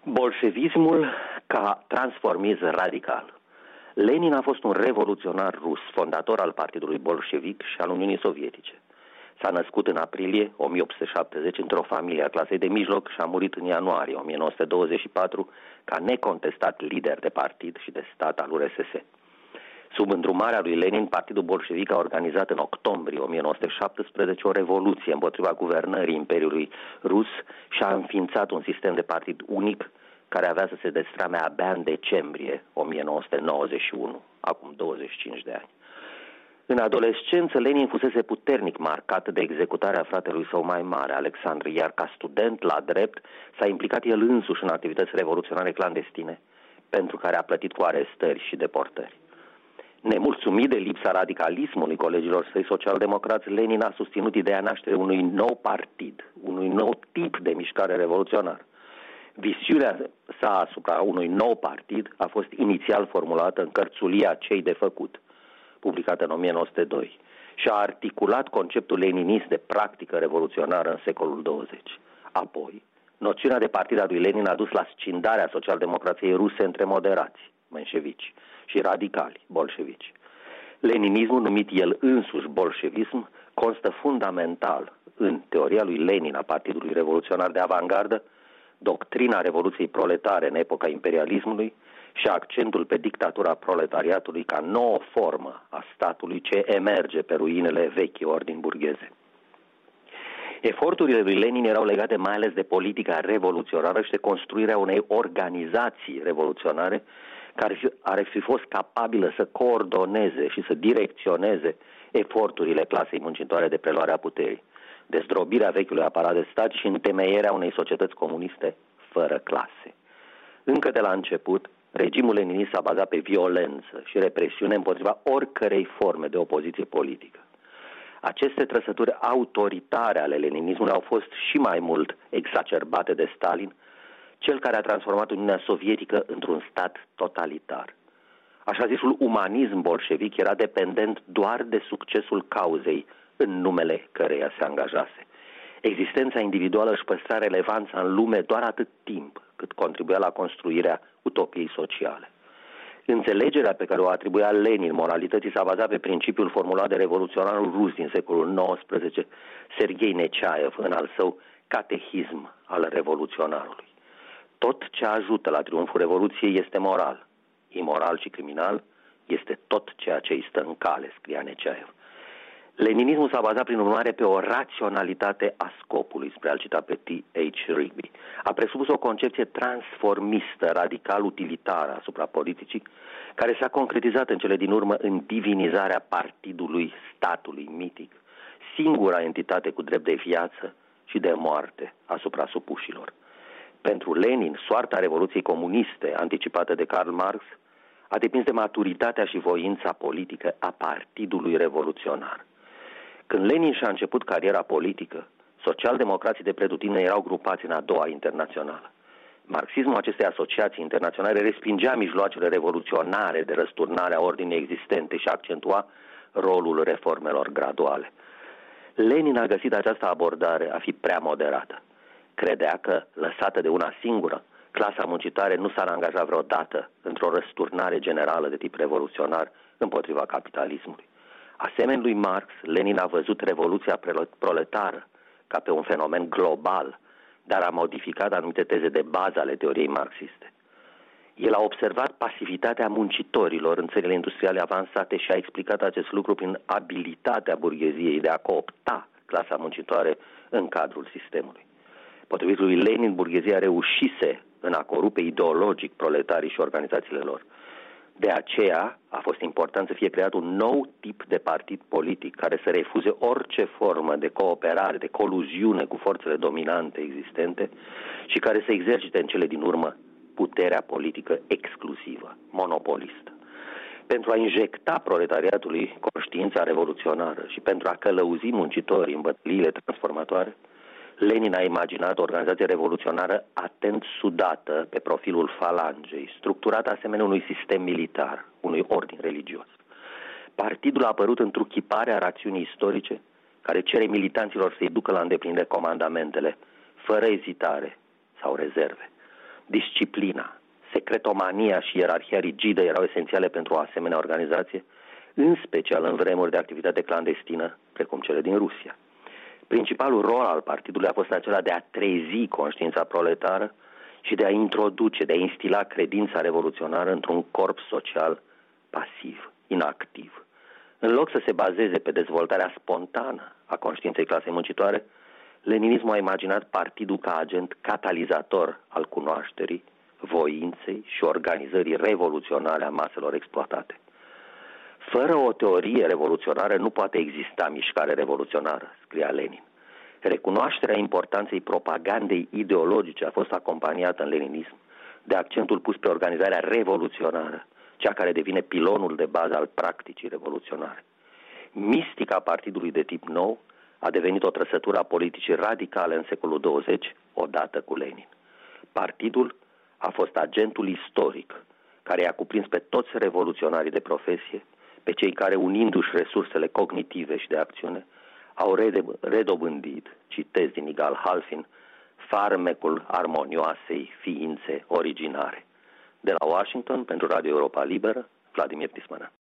Bolșevismul ca transformism radical. Lenin a fost un revoluționar rus, fondator al Partidului Bolșevic și al Uniunii Sovietice. S-a născut în aprilie 1870 într-o familie a clasei de mijloc și a murit în ianuarie 1924 ca necontestat lider de partid și de stat al URSS. Sub îndrumarea lui Lenin, Partidul Bolșevic a organizat în octombrie 1917 o revoluție împotriva guvernării Imperiului Rus și a înființat un sistem de partid unic care avea să se destrame abia în decembrie 1991, acum 25 de ani. În adolescență, Lenin fusese puternic marcat de executarea fratelui său mai mare, Alexandru, iar ca student la drept s-a implicat el însuși în activități revoluționare clandestine, pentru care a plătit cu arestări și deportări. Nemulțumit de lipsa radicalismului colegilor săi social-democrați, Lenin a susținut ideea nașterii unui nou partid, unui nou tip de mișcare revoluționară. Visiunea sa asupra unui nou partid a fost inițial formulată în cărțulia Cei de făcut, publicată în 1902, și a articulat conceptul leninist de practică revoluționară în secolul 20. Apoi, noțiunea de partid a lui Lenin a dus la scindarea social-democrației ruse între moderați, menșevici, și radicali, bolșevici. Leninismul, numit el însuși bolșevism, constă fundamental în teoria lui Lenin a Partidului Revoluționar de Avangardă, doctrina Revoluției Proletare în epoca imperialismului și accentul pe dictatura proletariatului ca nouă formă a statului ce emerge pe ruinele vechii ordini burgheze. Eforturile lui Lenin erau legate mai ales de politica revoluționară și de construirea unei organizații revoluționare care ar fi fost capabilă să coordoneze și să direcționeze eforturile clasei muncitoare de preluarea puterii, de zdrobirea vechiului aparat de stat și întemeierea unei societăți comuniste fără clase. Încă de la început, regimul leninist s-a bazat pe violență și represiune împotriva oricărei forme de opoziție politică. Aceste trăsături autoritare ale leninismului au fost și mai mult exacerbate de Stalin, cel care a transformat Uniunea Sovietică într-un stat totalitar. Așa zisul umanism bolșevic era dependent doar de succesul cauzei în numele căreia se angajase. Existența individuală își păstra relevanța în lume doar atât timp cât contribuia la construirea utopiei sociale. Înțelegerea pe care o atribuia Lenin moralității s-a bazat pe principiul formulat de revoluționarul rus din secolul XIX, Serghei Neciaev, în al său catehism al revoluționarului. Tot ce ajută la triumful Revoluției este moral. Imoral și criminal este tot ceea ce îi stă în cale, scria Neciaev. Leninismul s-a bazat prin urmare pe o raționalitate a scopului, spre a-l cita pe T.H. Rigby. A presupus o concepție transformistă, radical utilitară asupra politicii, care s-a concretizat în cele din urmă în divinizarea partidului statului mitic, singura entitate cu drept de viață și de moarte asupra supușilor. Pentru Lenin, soarta Revoluției Comuniste, anticipată de Karl Marx, a depins de maturitatea și voința politică a Partidului Revoluționar. Când Lenin și-a început cariera politică, socialdemocrații de pretutindeni erau grupați în a doua internațională. Marxismul acestei asociații internaționale respingea mijloacele revoluționare de răsturnare a ordinii existente și accentua rolul reformelor graduale. Lenin a găsit această abordare a fi prea moderată. Credea că, lăsată de una singură, clasa muncitoare nu s-ar angaja vreodată într-o răsturnare generală de tip revoluționar împotriva capitalismului. Asemenea lui Marx, Lenin a văzut revoluția proletară ca pe un fenomen global, dar a modificat anumite teze de bază ale teoriei marxiste. El a observat pasivitatea muncitorilor în țările industriale avansate și a explicat acest lucru prin abilitatea burgheziei de a coopta clasa muncitoare în cadrul sistemului. Potrivit lui Lenin, burghezia reușise în a corupe ideologic proletarii și organizațiile lor. De aceea a fost important să fie creat un nou tip de partid politic care să refuze orice formă de cooperare, de coluziune cu forțele dominante existente și care să exercite în cele din urmă puterea politică exclusivă, monopolistă. Pentru a injecta proletariatului conștiința revoluționară și pentru a călăuzi muncitorii în bătăliile transformatoare, Lenin a imaginat o organizație revoluționară atent sudată pe profilul falangei, structurată asemenea unui sistem militar, unui ordin religios. Partidul a apărut întruchiparea rațiunii istorice, care cere militanților să-i ducă la îndeplinire comandamentele, fără ezitare sau rezerve. Disciplina, secretomania și ierarhia rigidă erau esențiale pentru o asemenea organizație, în special în vremuri de activitate clandestină, precum cele din Rusia. Principalul rol al partidului a fost acela de a trezi conștiința proletară și de a introduce, de a instila credința revoluționară într-un corp social pasiv, inactiv. În loc să se bazeze pe dezvoltarea spontană a conștiinței clasei muncitoare, leninismul a imaginat partidul ca agent catalizator al cunoașterii, voinței și organizării revoluționare a maselor exploatate. Fără o teorie revoluționară nu poate exista mișcare revoluționară, scria Lenin. Recunoașterea importanței propagandei ideologice a fost acompaniată în leninism de accentul pus pe organizarea revoluționară, cea care devine pilonul de bază al practicii revoluționare. Mistica partidului de tip nou a devenit o trăsătură a politicii radicale în secolul 20, odată cu Lenin. Partidul a fost agentul istoric care i-a cuprins pe toți revoluționarii de profesie, pe cei care, unindu-și resursele cognitive și de acțiune, au redobândit, citez din Igal Halfin, farmecul armonioasei ființe originare. De la Washington, pentru Radio Europa Liberă, Vladimir Tismana.